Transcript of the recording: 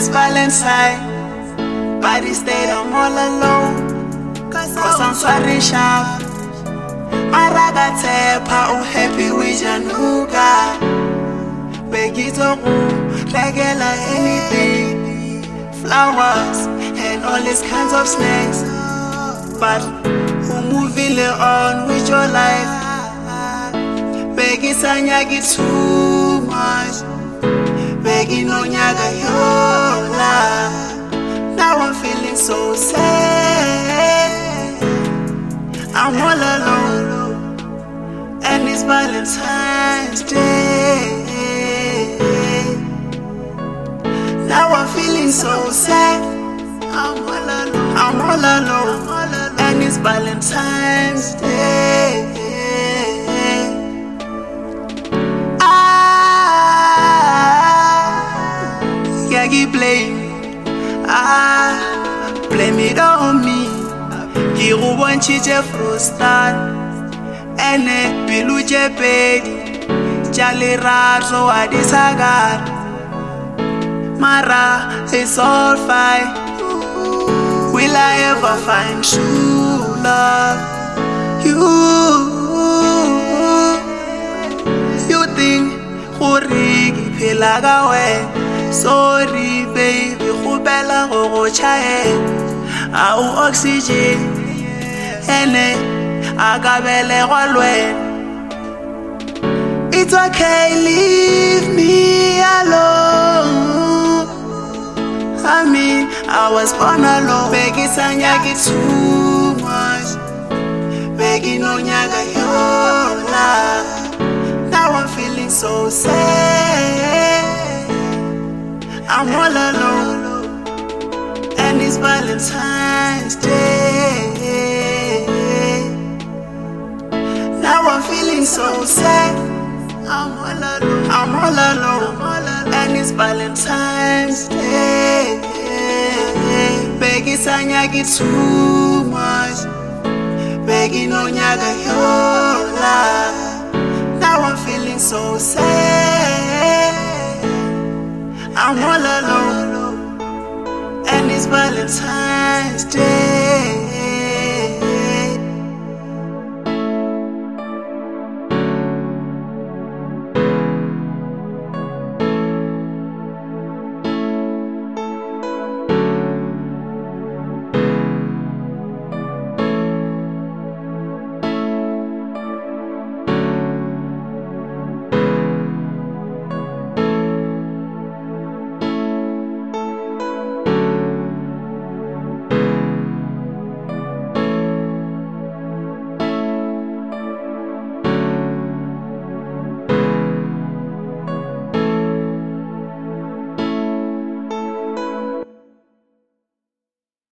it's Valentine, but instead I'm all alone. Cause I'm sorry sharp. Maraga tepa, oh happy with Januga. Begito regala anything, flowers and all these kinds of snacks. But who moving on with your life? Beggy sanyagi too much. Beggy no nyaga yola. Now I'm feeling so sad. I'm all alone, and it's Valentine's Day. Now I'm feeling so sad. I'm all alone, and it's Valentine's Day. Blame it on me. Kiru wanchije frustan, ene biluje pedi, jali razo adisagar. Mara, it's all fine. Will I ever find true love? You think Khurigi Pilaga way? Sorry baby, Khubela go chae. Au oxygen, ene agabele walwe. It's okay, leave me alone. I mean, I was born alone. Beggy sanyagi too much. Beggy no nyaga yola. Now I'm feeling so sad. I'm all alone, and it's Valentine's Day. Now I'm feeling so sad. I'm all alone, and it's Valentine's Day. Beggy sanyagi too much. Beggy no nyaga yola. Now I'm feeling so sad. I'm all alone, and it's Valentine's Day.